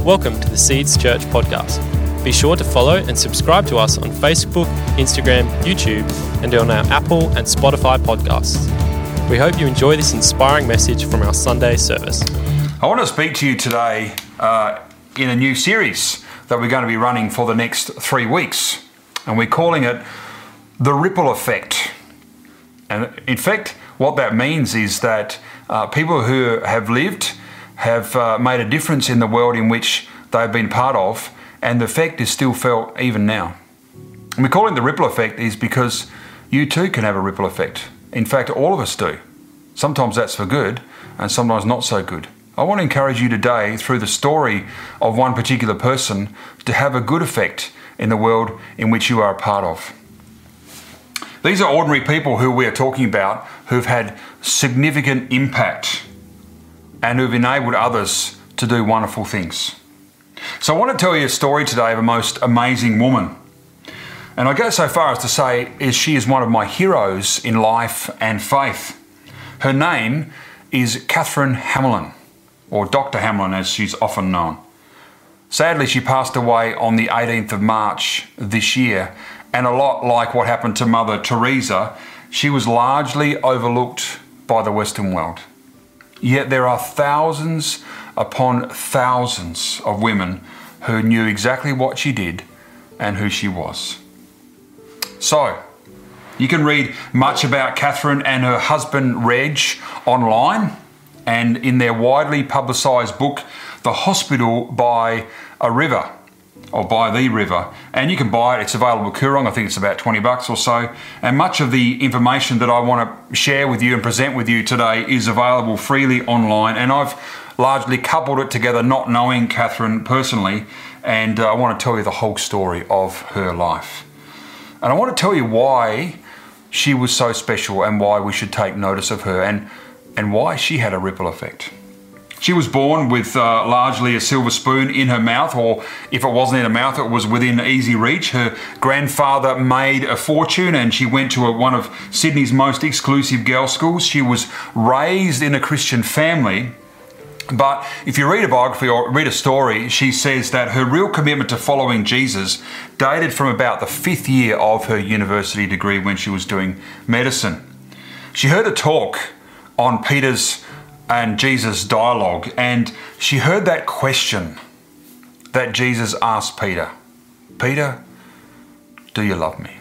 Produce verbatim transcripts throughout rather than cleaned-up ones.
Welcome to the Seeds Church podcast. Be sure to follow and subscribe to us on Facebook, Instagram, YouTube, and on our Apple and Spotify podcasts. We hope you enjoy this inspiring message from our Sunday service. I want to speak to you today uh, in a new series that we're going to be running for the next three weeks. And we're calling it The Ripple Effect. And in fact, what that means is that uh, people who have lived have uh, made a difference in the world in which they've been part of, and the effect is still felt even now. And we call it the ripple effect is because you too can have a ripple effect. In fact, all of us do. Sometimes that's for good, and sometimes not so good. I want to encourage you today, through the story of one particular person, to have a good effect in the world in which you are a part of. These are ordinary people who we are talking about who've had significant impact and who've enabled others to do wonderful things. So I want to tell you a story today of a most amazing woman. And I go so far as to say is she is one of my heroes in life and faith. Her name is Catherine Hamlin, or Doctor Hamlin as she's often known. Sadly, she passed away on the eighteenth of March this year, and a lot like what happened to Mother Teresa, she was largely overlooked by the Western world. Yet there are thousands upon thousands of women who knew exactly what she did and who she was. So, you can read much about Catherine and her husband Reg online and in their widely publicised book, The Hospital by a River, or By the River. And you can buy it, it's available at Koorong, I think it's about twenty bucks or so. And much of the information that I want to share with you and present with you today is available freely online. And I've largely coupled it together, not knowing Catherine personally, and uh, I want to tell you the whole story of her life. And I want to tell you why she was so special and why we should take notice of her and, and why she had a ripple effect. She was born with uh, largely a silver spoon in her mouth, or if it wasn't in her mouth, it was within easy reach. Her grandfather made a fortune and she went to a, one of Sydney's most exclusive girls' schools. She was raised in a Christian family. But if you read a biography or read a story, she says that her real commitment to following Jesus dated from about the fifth year of her university degree when she was doing medicine. She heard a talk on Peter's and Jesus' dialogue, and she heard that question that Jesus asked Peter, Peter, do you love me?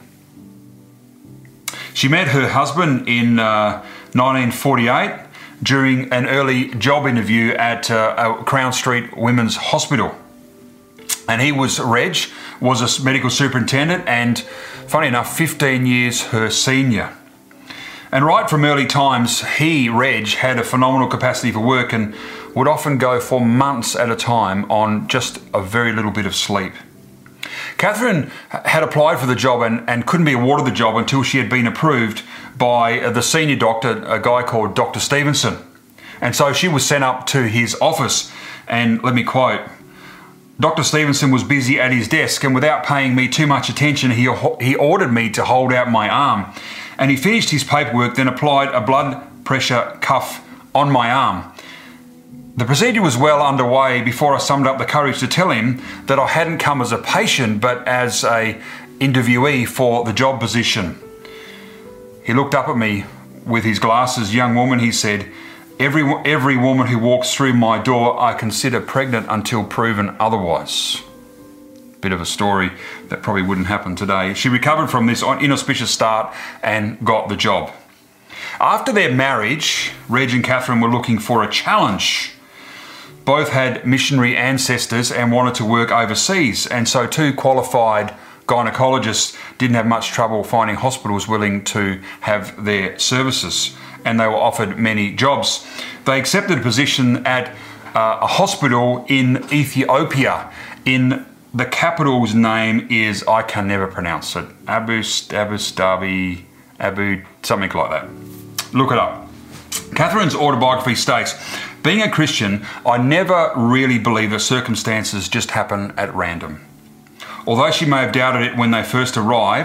She met her husband in uh, nineteen forty-eight during an early job interview at uh, Crown Street Women's Hospital. And he was, Reg, was a medical superintendent and, funny enough, fifteen years her senior. And right from early times, he, Reg, had a phenomenal capacity for work and would often go for months at a time on just a very little bit of sleep. Catherine had applied for the job and, and couldn't be awarded the job until she had been approved by the senior doctor, a guy called Doctor Stevenson. And so she was sent up to his office, and let me quote, Doctor Stevenson was busy at his desk, and without paying me too much attention, he, he ordered me to hold out my arm. And he finished his paperwork, then applied a blood pressure cuff on my arm. The procedure was well underway before I summoned up the courage to tell him that I hadn't come as a patient, but as a interviewee for the job position. He looked up at me with his glasses. Young woman, he said, every, every woman who walks through my door I consider pregnant until proven otherwise. Bit of a story that probably wouldn't happen today. She recovered from this inauspicious start and got the job. After their marriage, Reg and Catherine were looking for a challenge. Both had missionary ancestors and wanted to work overseas, and so two qualified gynecologists didn't have much trouble finding hospitals willing to have their services, and they were offered many jobs. They accepted a position at uh, a hospital in Ethiopia. In the capital's name is, I can never pronounce it, Abu Abu Dhabi, Abu, something like that. Look it up. Catherine's autobiography states, being a Christian, I never really believe that circumstances just happen at random. Although she may have doubted it when they first arrived,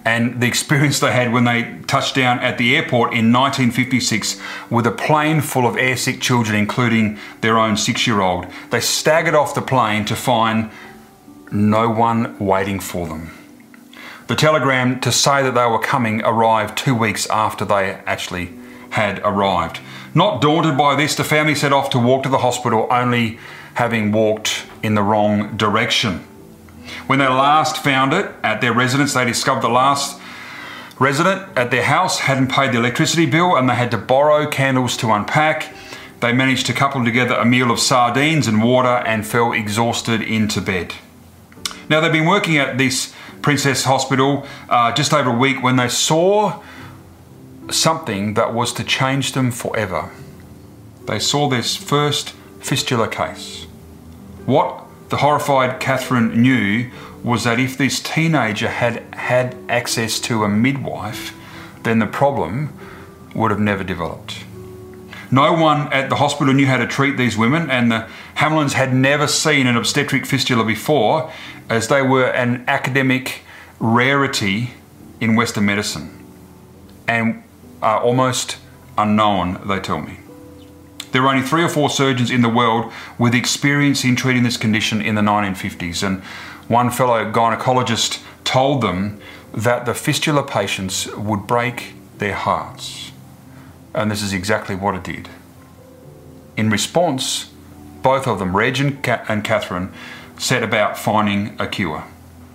and the experience they had when they touched down at the airport in nineteen fifty-six with a plane full of airsick children, including their own six-year-old. They staggered off the plane to find no one waiting for them. The telegram to say that they were coming arrived two weeks after they actually had arrived. Not daunted by this, the family set off to walk to the hospital, only having walked in the wrong direction. When they last found it at their residence, they discovered the last resident at their house hadn't paid the electricity bill and they had to borrow candles to unpack. They managed to couple together a meal of sardines and water and fell exhausted into bed. Now, they've been working at this Princess Hospital uh, just over a week when they saw something that was to change them forever. They saw this first fistula case. What the horrified Catherine knew was that if this teenager had had access to a midwife, then the problem would have never developed. No one at the hospital knew how to treat these women, and the Hamlins had never seen an obstetric fistula before, as they were an academic rarity in Western medicine and are almost unknown, they tell me. There were only three or four surgeons in the world with experience in treating this condition in the nineteen fifties, and one fellow gynecologist told them that the fistula patients would break their hearts. And this is exactly what it did. In response, both of them, Reg and Catherine, set about finding a cure.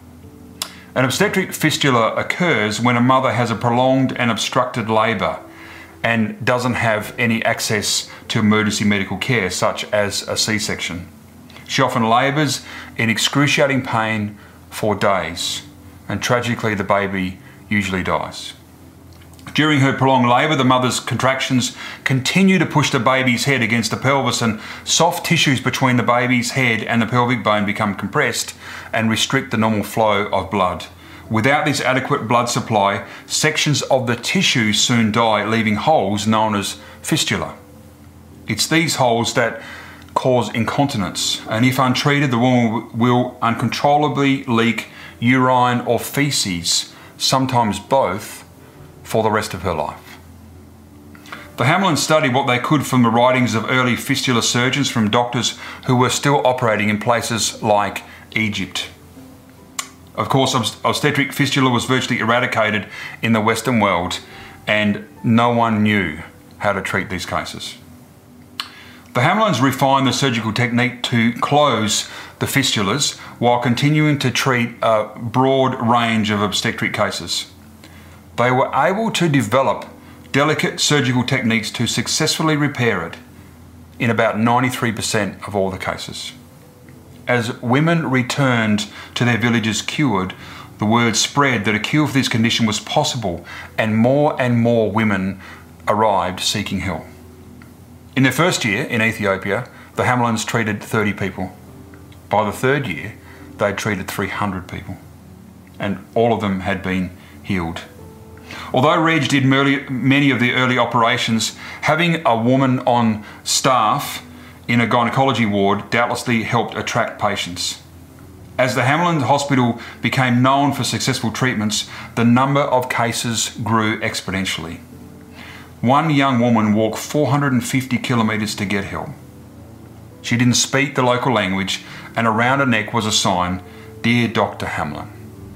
An obstetric fistula occurs when a mother has a prolonged and obstructed labour and doesn't have any access to emergency medical care, such as a C-section. She often labours in excruciating pain for days, and tragically the baby usually dies. During her prolonged labour, the mother's contractions continue to push the baby's head against the pelvis, and soft tissues between the baby's head and the pelvic bone become compressed and restrict the normal flow of blood. Without this adequate blood supply, sections of the tissue soon die, leaving holes known as fistula. It's these holes that cause incontinence, and if untreated, the woman will uncontrollably leak urine or feces, sometimes both, for the rest of her life. The Hamlins studied what they could from the writings of early fistula surgeons, from doctors who were still operating in places like Egypt. Of course, obstetric fistula was virtually eradicated in the Western world, and no one knew how to treat these cases. The Hamlins refined the surgical technique to close the fistulas while continuing to treat a broad range of obstetric cases. They were able to develop delicate surgical techniques to successfully repair it in about ninety-three percent of all the cases. As women returned to their villages cured, the word spread that a cure for this condition was possible, and more and more women arrived seeking help. In their first year in Ethiopia, the Hamlins treated thirty people. By the third year, they'd treated three hundred people, and all of them had been healed. Although Reg did many of the early operations, having a woman on staff in a gynecology ward doubtlessly helped attract patients. As the Hamlin Hospital became known for successful treatments, the number of cases grew exponentially. One young woman walked four hundred fifty kilometres to get help. She didn't speak the local language, and around her neck was a sign, "Dear Doctor Hamlin."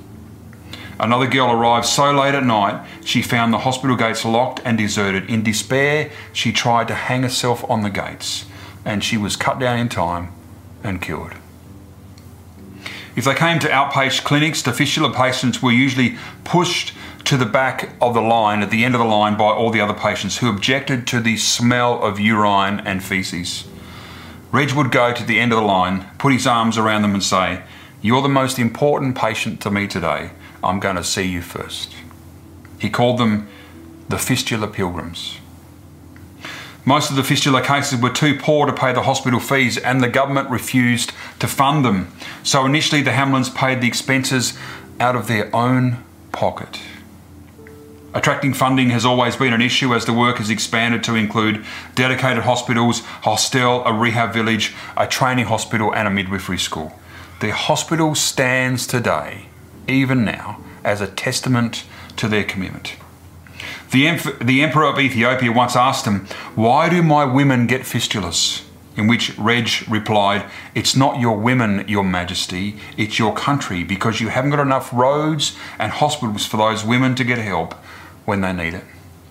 Another girl arrived so late at night, she found the hospital gates locked and deserted. In despair, she tried to hang herself on the gates, and she was cut down in time and killed. If they came to outpatient clinics, the fistula patients were usually pushed to the back of the line, at the end of the line, by all the other patients who objected to the smell of urine and feces. Reg would go to the end of the line, put his arms around them and say, "You're the most important patient to me today. I'm going to see you first." He called them the fistula pilgrims. Most of the fistula cases were too poor to pay the hospital fees, and the government refused to fund them. So initially the Hamlins paid the expenses out of their own pocket. Attracting funding has always been an issue as the work has expanded to include dedicated hospitals, hostel, a rehab village, a training hospital and a midwifery school. The hospital stands today even now, as a testament to their commitment. The, em- the Emperor of Ethiopia once asked him, "Why do my women get fistulas?" In which Reg replied, "It's not your women, your majesty, it's your country, because you haven't got enough roads and hospitals for those women to get help when they need it."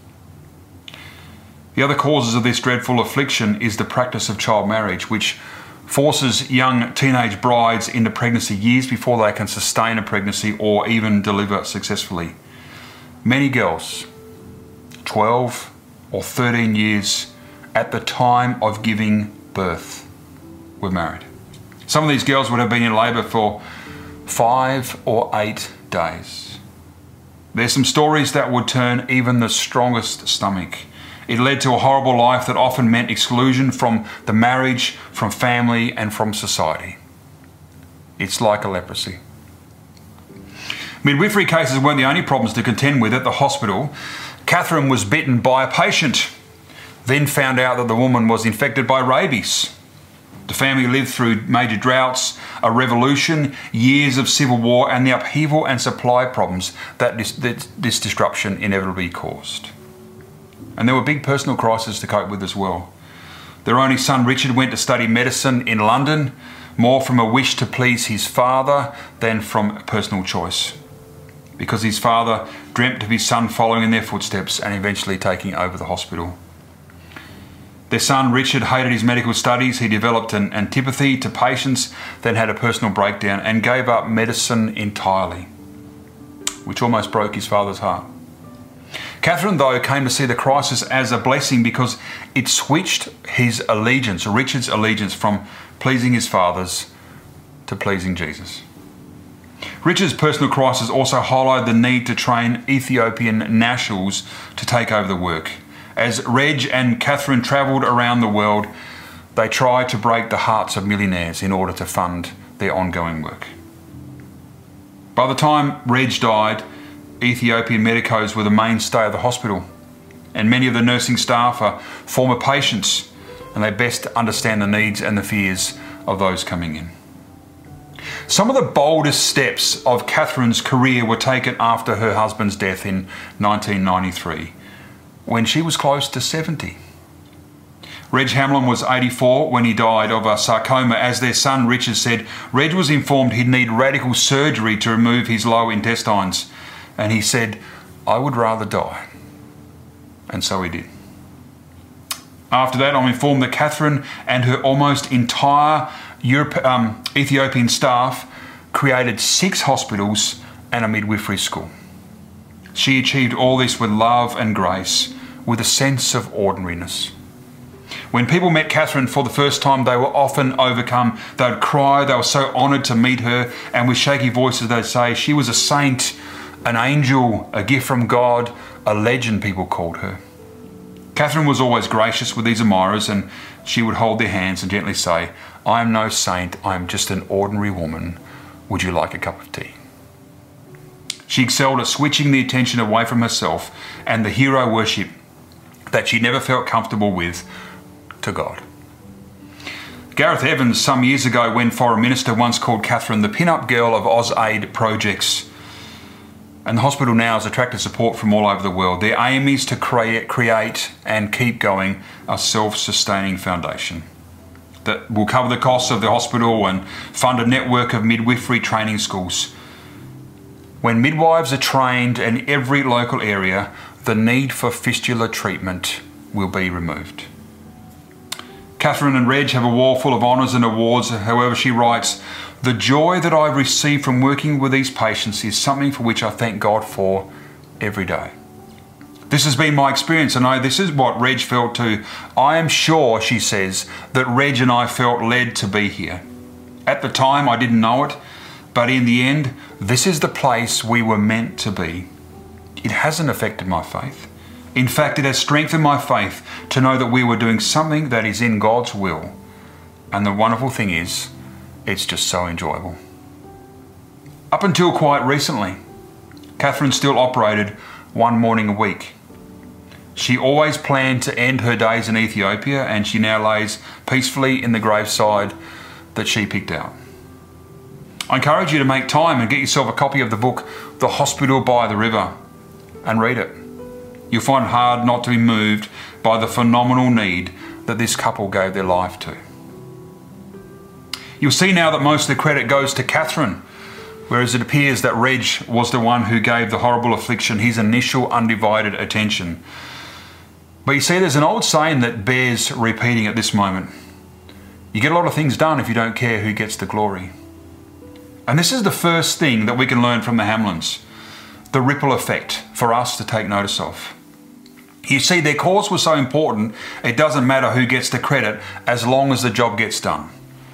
The other causes of this dreadful affliction is the practice of child marriage, which forces young teenage brides into pregnancy years before they can sustain a pregnancy or even deliver successfully. Many girls, twelve or thirteen years at the time of giving birth, were married. Some of these girls would have been in labour for five or eight days. There's some stories that would turn even the strongest stomach. It led to a horrible life that often meant exclusion from the marriage, from family, and from society. It's like a leprosy. Midwifery cases weren't the only problems to contend with at the hospital. Catherine was bitten by a patient, then found out that the woman was infected by rabies. The family lived through major droughts, a revolution, years of civil war, and the upheaval and supply problems that this, that this disruption inevitably caused. And there were big personal crises to cope with as well. Their only son Richard went to study medicine in London, more from a wish to please his father than from personal choice, because his father dreamt of his son following in their footsteps and eventually taking over the hospital. Their son Richard hated his medical studies. He developed an antipathy to patients, then had a personal breakdown and gave up medicine entirely, which almost broke his father's heart. Catherine, though, came to see the crisis as a blessing because it switched his allegiance, Richard's allegiance, from pleasing his father's to pleasing Jesus. Richard's personal crisis also highlighted the need to train Ethiopian nationals to take over the work. As Reg and Catherine travelled around the world, they tried to break the hearts of millionaires in order to fund their ongoing work. By the time Reg died, Ethiopian medicos were the mainstay of the hospital, and many of the nursing staff are former patients, and they best understand the needs and the fears of those coming in. Some of the boldest steps of Catherine's career were taken after her husband's death in nineteen ninety-three, when she was close to seventy. Reg Hamlin was eighty-four when he died of a sarcoma. As their son Richard said, Reg was informed he'd need radical surgery to remove his lower intestines, and he said, "I would rather die." And so he did. After that, I'm informed that Catherine and her almost entire Europe, um, Ethiopian staff created six hospitals and a midwifery school. She achieved all this with love and grace, with a sense of ordinariness. When people met Catherine for the first time, they were often overcome. They would cry, they were so honoured to meet her, and with shaky voices they'd say she was a saint, an angel, a gift from God, a legend, people called her. Catherine was always gracious with these admirers, and she would hold their hands and gently say, "I am no saint, I am just an ordinary woman. Would you like a cup of tea?" She excelled at switching the attention away from herself and the hero worship that she never felt comfortable with to God. Gareth Evans, some years ago when Foreign Minister, once called Catherine the pin-up girl of AusAid projects. And the hospital now has attracted support from all over the world. Their aim is to create, create and keep going a self-sustaining foundation that will cover the costs of the hospital and fund a network of midwifery training schools. When midwives are trained in every local area, the need for fistula treatment will be removed. Catherine and Reg have a wall full of honours and awards. However, she writes, "The joy that I've received from working with these patients is something for which I thank God for every day. This has been my experience. I know this is what Reg felt too. I am sure," she says, "that Reg and I felt led to be here. At the time, I didn't know it, but in the end, this is the place we were meant to be. It hasn't affected my faith. In fact, it has strengthened my faith to know that we were doing something that is in God's will. And the wonderful thing is, it's just so enjoyable." Up until quite recently, Catherine still operated one morning a week. She always planned to end her days in Ethiopia, and she now lays peacefully in the graveside that she picked out. I encourage you to make time and get yourself a copy of the book, The Hospital by the River, and read it. You'll find it hard not to be moved by the phenomenal need that this couple gave their life to. You'll see now that most of the credit goes to Catherine, whereas it appears that Reg was the one who gave the horrible affliction his initial undivided attention. But you see, there's an old saying that bears repeating at this moment. You get a lot of things done if you don't care who gets the glory. And this is the first thing that we can learn from the Hamlins, the ripple effect for us to take notice of. You see, their cause was so important, it doesn't matter who gets the credit as long as the job gets done.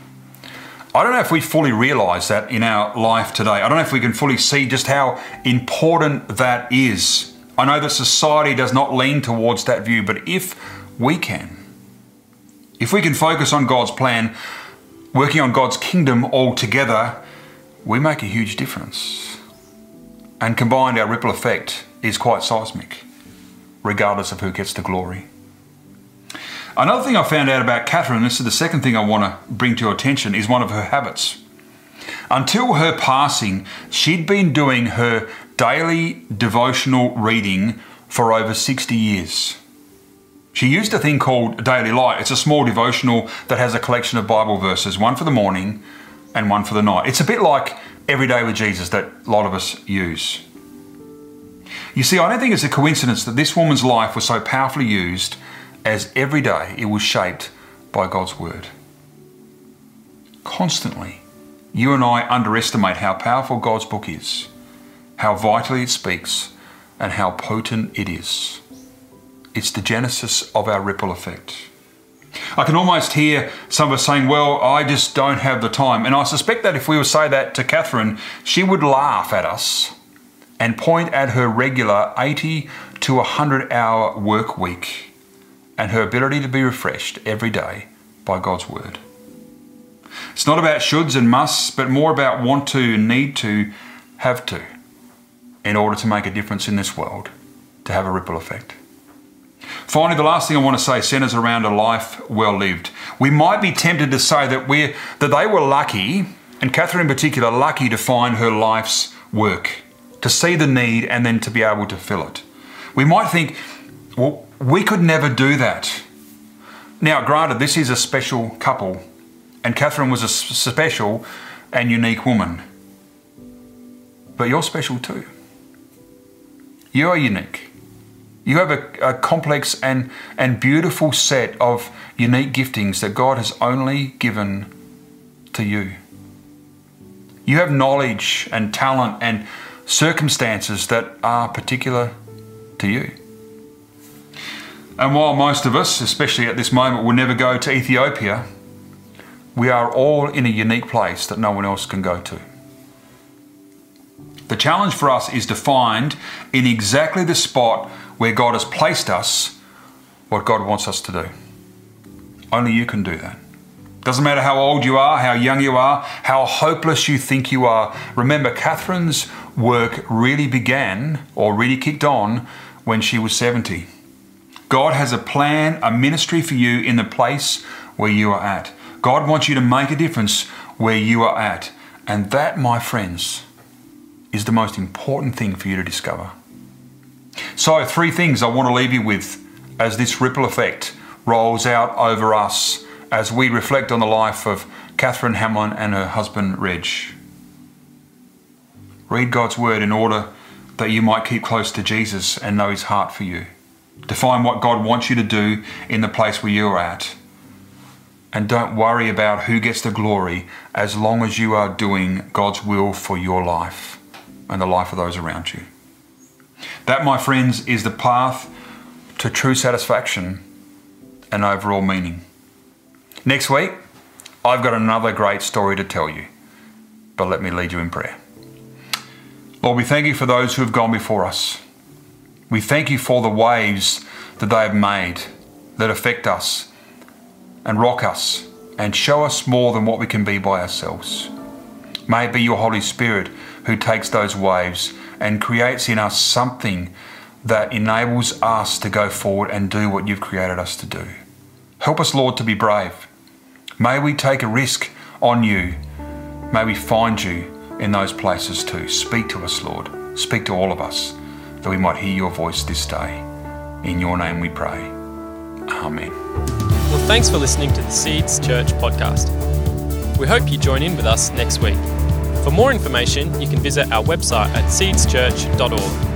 I don't know if we fully realise that in our life today. I don't know if we can fully see just how important that is. I know that society does not lean towards that view, but if we can, if we can focus on God's plan, working on God's kingdom all together, we make a huge difference. And combined, our ripple effect is quite seismic, regardless of who gets the glory. Another thing I found out about Catherine, this is the second thing I want to bring to your attention, is one of her habits. Until her passing, she'd been doing her daily devotional reading for over sixty years. She used a thing called Daily Light. It's a small devotional that has a collection of Bible verses, one for the morning and one for the night. It's a bit like Every Day with Jesus that a lot of us use. You see, I don't think it's a coincidence that this woman's life was so powerfully used, as every day it was shaped by God's word. Constantly, you and I underestimate how powerful God's book is, how vitally it speaks, and how potent it is. It's the genesis of our ripple effect. I can almost hear some of us saying, well, I just don't have the time. And I suspect that if we would say that to Catherine, she would laugh at us and point at her regular eighty to one hundred hour work week and her ability to be refreshed every day by God's word. It's not about shoulds and musts, but more about want to, need to, have to, in order to make a difference in this world, to have a ripple effect. Finally, the last thing I want to say centres around a life well lived. We might be tempted to say that we're that they were lucky, and Catherine in particular, lucky to find her life's work, to see the need and then to be able to fill it. We might think, well, we could never do that. Now, granted, this is a special couple, and Catherine was a special and unique woman. But you're special too. You are unique. You have a, a complex and, and beautiful set of unique giftings that God has only given to you. You have knowledge and talent and circumstances that are particular to you. And while most of us, especially at this moment, will never go to Ethiopia, we are all in a unique place that no one else can go to. The challenge for us is to find in exactly the spot where God has placed us what God wants us to do. Only you can do that. Doesn't matter how old you are, how young you are, how hopeless you think you are. Remember, Catherine's work really began or really kicked on when she was seventy. God has a plan, a ministry for you in the place where you are at. God wants you to make a difference where you are at. And that, my friends, is the most important thing for you to discover. So, three things I want to leave you with as this ripple effect rolls out over us as we reflect on the life of Catherine Hamlin and her husband Reg. Read God's word in order that you might keep close to Jesus and know his heart for you. Define what God wants you to do in the place where you're at. And don't worry about who gets the glory as long as you are doing God's will for your life and the life of those around you. That, my friends, is the path to true satisfaction and overall meaning. Next week, I've got another great story to tell you, but let me lead you in prayer. Lord, we thank you for those who have gone before us. We thank you for the waves that they have made that affect us and rock us and show us more than what we can be by ourselves. May it be your Holy Spirit who takes those waves and creates in us something that enables us to go forward and do what you've created us to do. Help us, Lord, to be brave. May we take a risk on you. May we find you in those places too. Speak to us, Lord. Speak to all of us, that we might hear your voice this day. In your name we pray. Amen. Well, thanks for listening to the Seeds Church podcast. We hope you join in with us next week. For more information, you can visit our website at seeds church dot org.